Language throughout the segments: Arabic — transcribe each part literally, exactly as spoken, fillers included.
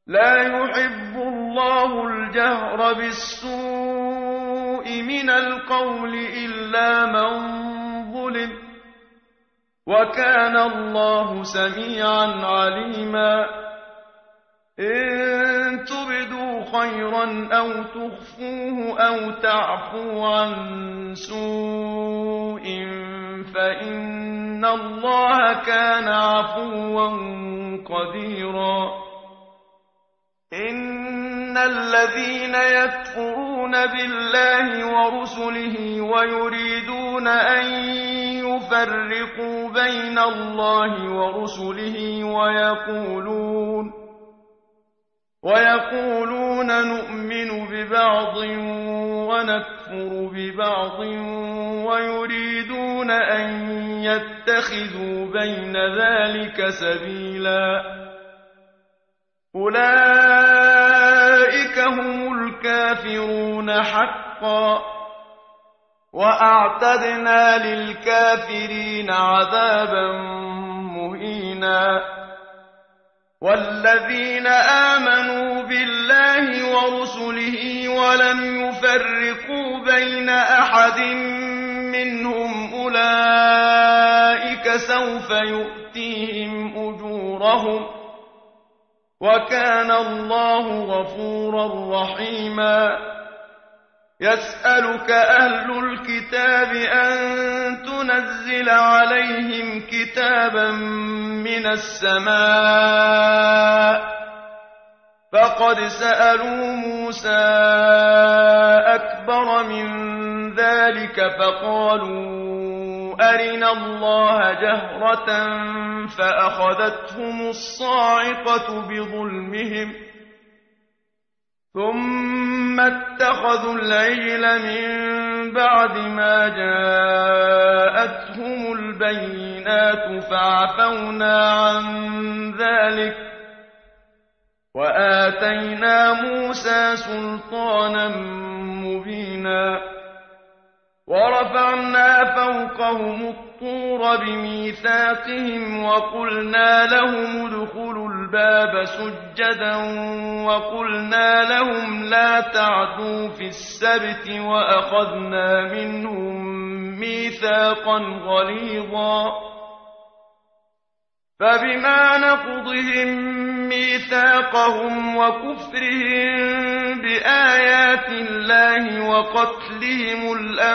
لا يحب الله الجهر بالسوء من القول إلا من ظلم، وكان الله سميعا عليما. إن تبدوا خيرا أو تخفوه أو تعفو عن سوء فإن الله كان عفوا قديرا. إن الذين يكفرون بالله ورسله ويريدون أن يفرقوا بين الله ورسله ويقولون ويقولون نؤمن ببعض ونكفر ببعض ويريدون أن يتخذوا بين ذلك سبيلا، أولئك هم الكافرون حقا، وأعتدنا للكافرين عذابا مهينا. والذين آمنوا بالله ورسله ولم يفرقوا بين أحد منهم أولئك سوف يؤتيهم أجورهم، وكان الله غفورا رحيما. يسألك أهل الكتاب أن تنزل عليهم كتابا من السماء، فقد سألوا موسى أكبر من ذلك فقالوا أرنا الله جهرة فأخذتهم الصاعقة بظلمهم، ثم اتخذوا العجل من بعد ما جاءتهم البينات فعفونا عن ذلك وآتينا موسى سلطانا مبينا. ورفعنا فوقهم الطور بميثاقهم وقلنا لهم ادخلوا الباب سجدا وقلنا لهم لا تعدوا في السبت وأخذنا منهم ميثاقا غليظا. فبما نقضهم ميثاقهم وكفرهم بآيات الله وقتلهم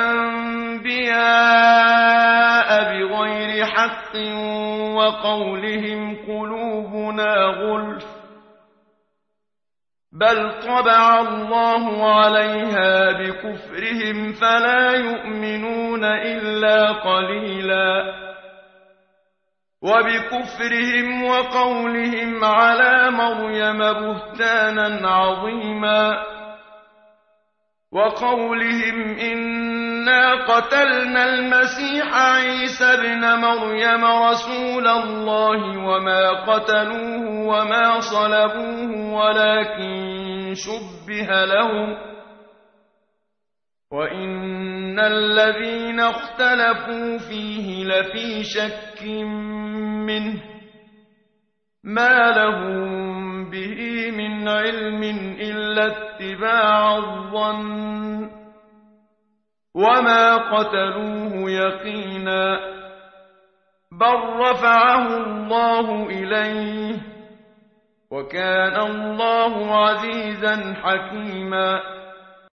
الأنبياء بغير حق وقولهم قلوبنا غلف، بل طبع الله عليها بكفرهم فلا يؤمنون إلا قليلا. وبكفرهم وقولهم على مريم بهتانا عظيما، وقولهم إنا قتلنا المسيح عيسى ابن مريم رسول الله وما قتلوه وما صلبوه ولكن شبه لهم، وإن الذين اختلفوا فيه لفي شك منه ما لهم به من علم إلا اتباع الظن، وما قتلوه يقينا، بل رفعه الله إليه، وكان الله عزيزا حكيما.